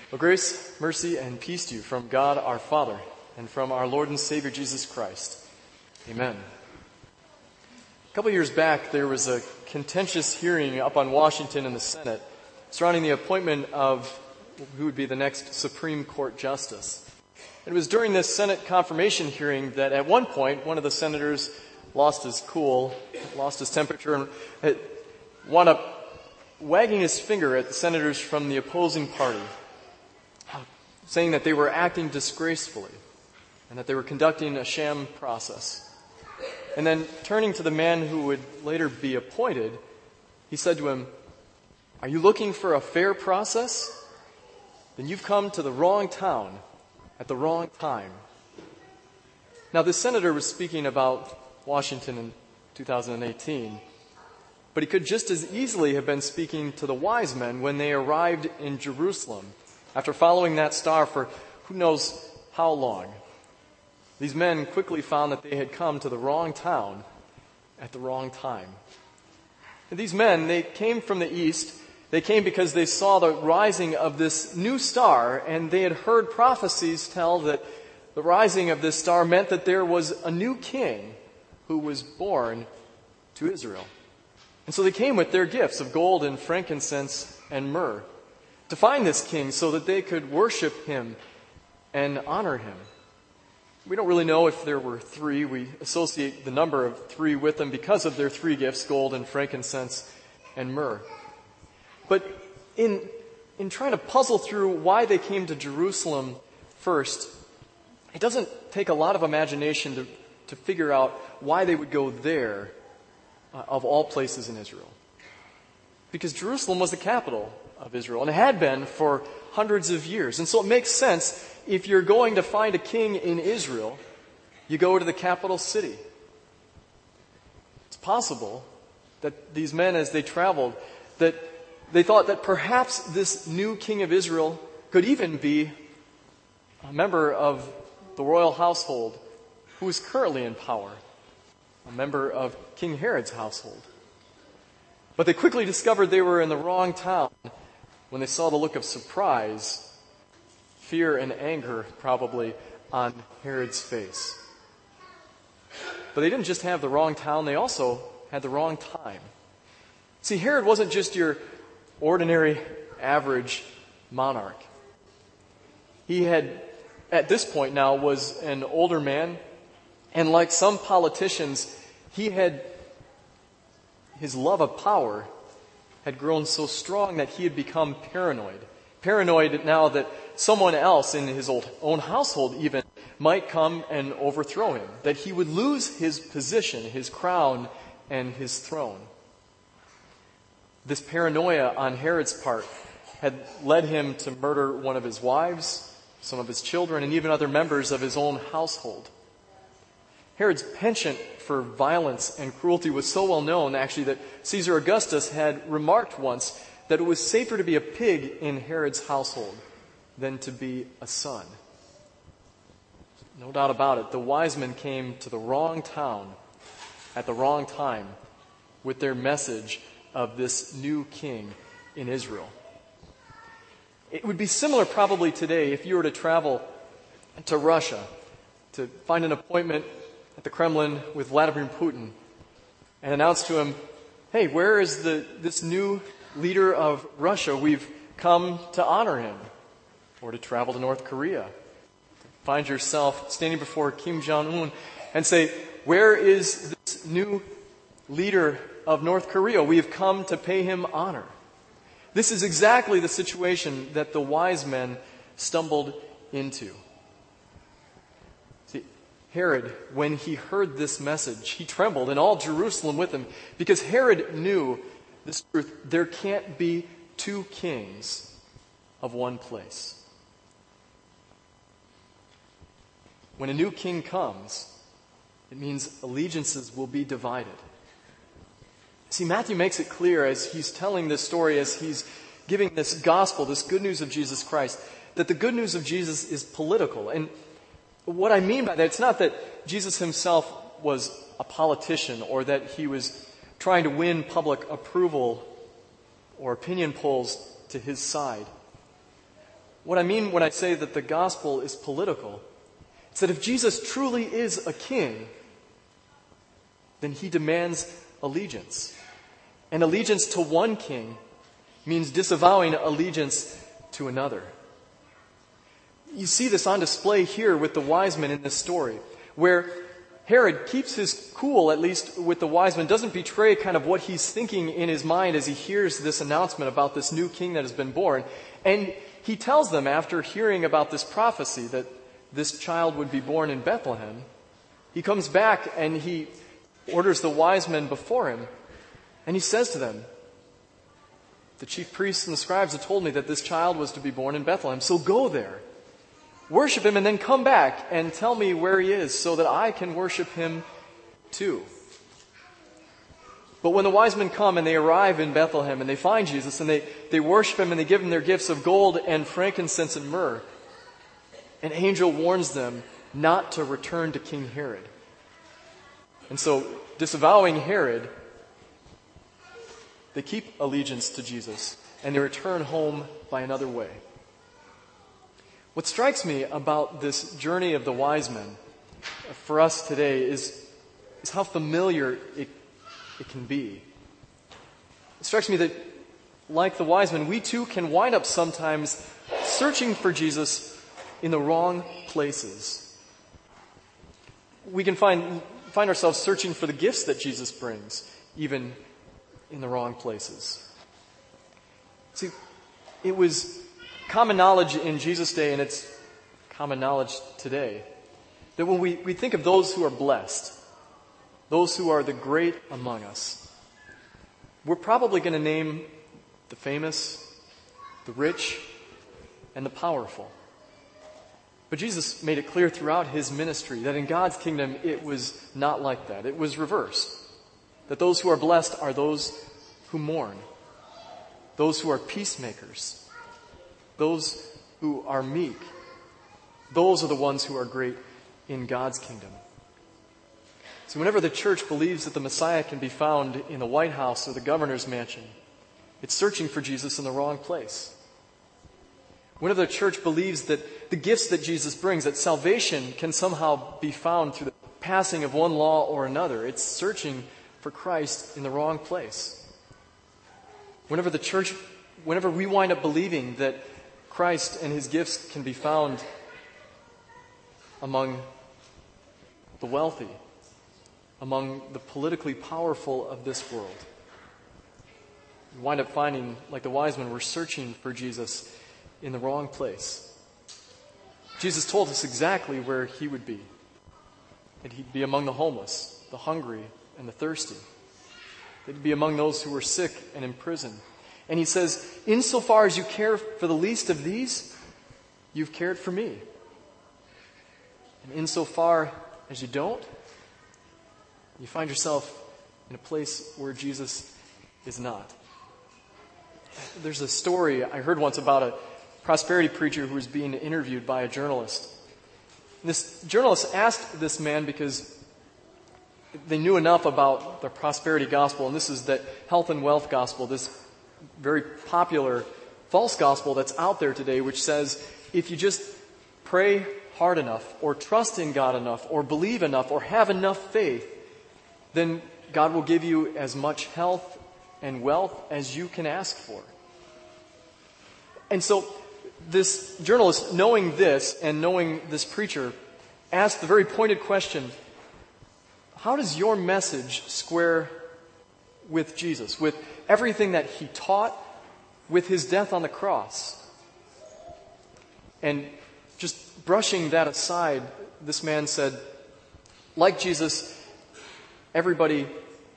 Well, grace, mercy, and peace to you from God our Father and from our Lord and Savior Jesus Christ. Amen. A couple years back, there was a contentious hearing up on Washington in the Senate surrounding the appointment of who would be the next Supreme Court justice. It was during this Senate confirmation hearing that at one point, one of the senators lost his cool, lost his temperature, and wound up wagging his finger at the senators from the opposing party, saying that they were acting disgracefully and that they were conducting a sham process. And then turning to the man who would later be appointed, he said to him, "Are you looking for a fair process? Then you've come to the wrong town at the wrong time." Now, this senator was speaking about Washington in 2018, but he could just as easily have been speaking to the wise men when they arrived in Jerusalem after following that star for who knows how long. These men quickly found that they had come to the wrong town at the wrong time. And these men, they came from the east. They came because they saw the rising of this new star, and they had heard prophecies tell that the rising of this star meant that there was a new king who was born to Israel. And so they came with their gifts of gold and frankincense and myrrh to find this king so that they could worship him and honor him. We don't really know if there were three. We associate the number of three with them because of their three gifts, gold and frankincense and myrrh. But in trying to puzzle through why they came to Jerusalem first, it doesn't take a lot of imagination to figure out why they would go there of all places in Israel. Because Jerusalem was the capital of Israel, and it had been for hundreds of years. And so it makes sense, if you're going to find a king in Israel, you go to the capital city. It's possible that these men, as they traveled, that they thought that perhaps this new king of Israel could even be a member of the royal household who is currently in power, a member of King Herod's household. But they quickly discovered they were in the wrong town when they saw the look of surprise, fear, and anger probably on Herod's face. But they didn't just have the wrong town, they also had the wrong time. See, Herod wasn't just your ordinary, average monarch. He had, at this point now, was an older man, and like some politicians, his love of power had grown so strong that he had become paranoid. Paranoid now that someone else in his own household even might come and overthrow him, that he would lose his position, his crown, and his throne. This paranoia on Herod's part had led him to murder one of his wives, some of his children, and even other members of his own household. Herod's penchant for violence and cruelty was so well known, actually, that Caesar Augustus had remarked once that it was safer to be a pig in Herod's household than to be a son. No doubt about it, the wise men came to the wrong town at the wrong time with their message of this new king in Israel. It would be similar probably today if you were to travel to Russia to find an appointment at the Kremlin with Vladimir Putin and announce to him, "Hey, where is this new leader of Russia? We've come to honor him." Or to travel to North Korea. Find yourself standing before Kim Jong-un and say, "Where is this new leader of North Korea? We have come to pay him honor." This is exactly the situation that the wise men stumbled into. See, Herod, when he heard this message, he trembled, and all Jerusalem with him, because Herod knew this truth: there can't be two kings of one place. When a new king comes, it means allegiances will be divided. See, Matthew makes it clear as he's telling this story, as he's giving this gospel, this good news of Jesus Christ, that the good news of Jesus is political. And what I mean by that, it's not that Jesus himself was a politician or that he was trying to win public approval or opinion polls to his side. What I mean when I say that the gospel is political, it's that if Jesus truly is a king, then he demands allegiance. And allegiance to one king means disavowing allegiance to another. You see this on display here with the wise men in this story, where Herod keeps his cool, at least with the wise men, doesn't betray kind of what he's thinking in his mind as he hears this announcement about this new king that has been born. And he tells them, after hearing about this prophecy that this child would be born in Bethlehem, he comes back and he orders the wise men before him, and he says to them, "The chief priests and the scribes have told me that this child was to be born in Bethlehem, so go there. Worship him and then come back and tell me where he is so that I can worship him too." But when the wise men come and they arrive in Bethlehem and they find Jesus and they worship him and they give him their gifts of gold and frankincense and myrrh, an angel warns them not to return to King Herod. And so, disavowing Herod, they keep allegiance to Jesus and they return home by another way. What strikes me about this journey of the wise men for us today is how familiar it can be. It strikes me that, like the wise men, we too can wind up sometimes searching for Jesus in the wrong places. We can find ourselves searching for the gifts that Jesus brings, even in the wrong places. See, it was common knowledge in Jesus' day, and it's common knowledge today, that when we think of those who are blessed, those who are the great among us, we're probably going to name the famous, the rich, and the powerful. But Jesus made it clear throughout his ministry that in God's kingdom it was not like that. It was reversed. That those who are blessed are those who mourn, those who are peacemakers, those who are meek. Those are the ones who are great in God's kingdom. So whenever the church believes that the Messiah can be found in the White House or the governor's mansion, it's searching for Jesus in the wrong place. Whenever the church believes that the gifts that Jesus brings, that salvation can somehow be found through the passing of one law or another, it's searching for Christ in the wrong place. Whenever we wind up believing that Christ and his gifts can be found among the wealthy, among the politically powerful of this world, we wind up finding, like the wise men, we're searching for Jesus in the wrong place. Jesus told us exactly where he would be. That he'd be among the homeless, the hungry, and the thirsty. That he'd be among those who were sick and in prison. And he says, insofar as you care for the least of these, you've cared for me. And insofar as you don't, you find yourself in a place where Jesus is not. There's a story I heard once about a prosperity preacher who was being interviewed by a journalist. This journalist asked this man, because they knew enough about the prosperity gospel, and this is that health and wealth gospel, this very popular false gospel that's out there today, which says if you just pray hard enough or trust in God enough or believe enough or have enough faith, then God will give you as much health and wealth as you can ask for. And so this journalist, knowing this and knowing this preacher, asked the very pointed question, how does your message square with Jesus, with everything that he taught, with his death on the cross? And just brushing that aside, this man said, like Jesus, everybody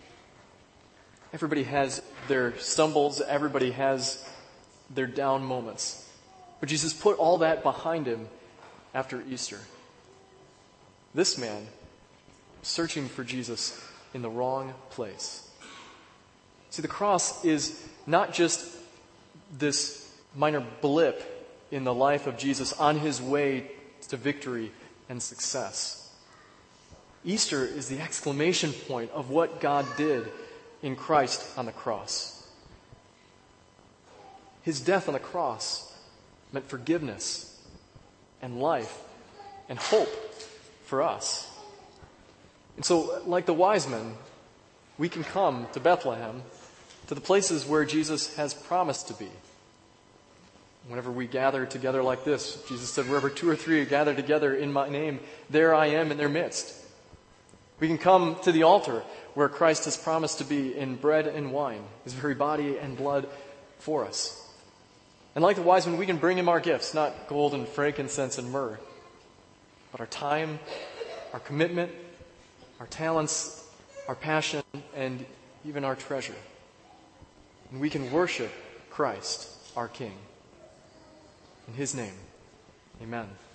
has their stumbles, everybody has their down moments. But Jesus put all that behind him after Easter. This man, searching for Jesus in the wrong place. See, the cross is not just this minor blip in the life of Jesus on his way to victory and success. Easter is the exclamation point of what God did in Christ on the cross. His death on the cross meant forgiveness and life and hope for us. And so, like the wise men, we can come to Bethlehem, to the places where Jesus has promised to be. Whenever we gather together like this, Jesus said, wherever 2 or 3 are gathered together in my name, there I am in their midst. We can come to the altar where Christ has promised to be in bread and wine, his very body and blood for us. And like the wise men, we can bring him our gifts, not gold and frankincense and myrrh, but our time, our commitment, our talents, our passion, and even our treasure. And we can worship Christ, our King. In his name, amen.